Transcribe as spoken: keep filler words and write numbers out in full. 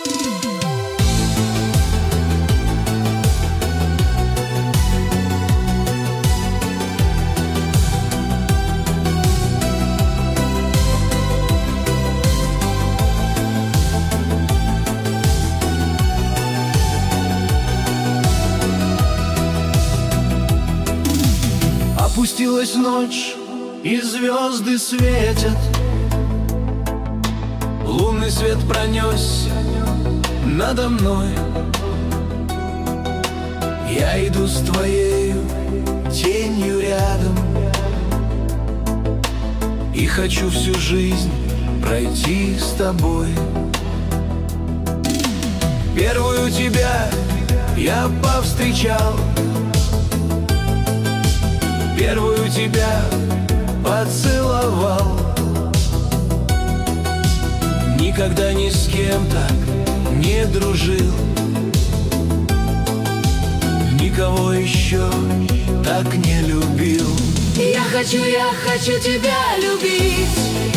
Опустилась ночь, и звезды светят, лунный свет пронесся надо мной. Я иду с твоею тенью рядом и хочу всю жизнь пройти с тобой. Первую тебя я повстречал, первую тебя поцеловал. Никогда ни с кем так не дружил, никого еще так не любил. Я хочу, я хочу тебя любить,